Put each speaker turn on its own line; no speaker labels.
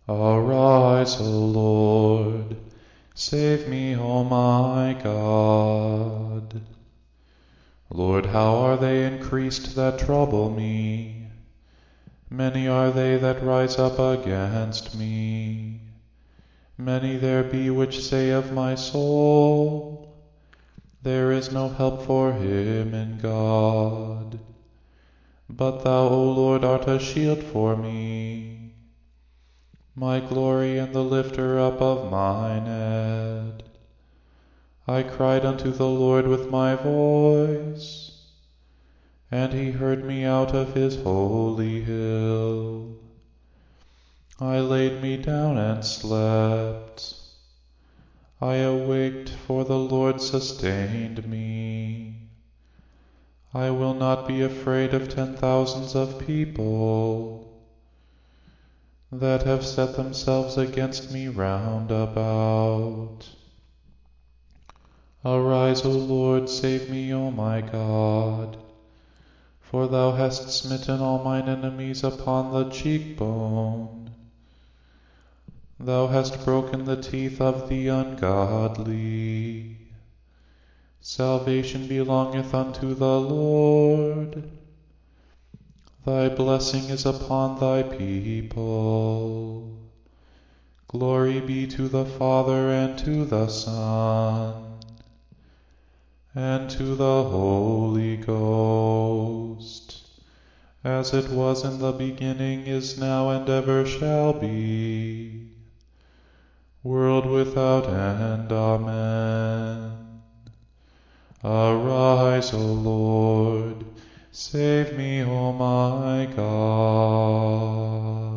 Arise, O Lord, save me, O my God. Lord, how are they increased that trouble me? Many are they that rise up against me. Many there be which say of my soul, there is no help for him in God. But thou, O Lord, art a shield for me, my glory and the lifter up of mine head. I cried unto the Lord with my voice, and he heard me out of his holy hill. I laid me down and slept. I awaked, for the Lord sustained me. I will not be afraid of 10,000s of people that have set themselves against me round about. Arise, O Lord, save me, O my God, for thou hast smitten all mine enemies upon the cheekbone. Thou hast broken the teeth of the ungodly. Salvation belongeth unto the Lord. Thy blessing is upon thy people. Glory be to the Father, and to the Son, and to the Holy Ghost, as it was in the beginning, is now, and ever shall be, world without end. Amen. Arise, O Lord, save me, O my God.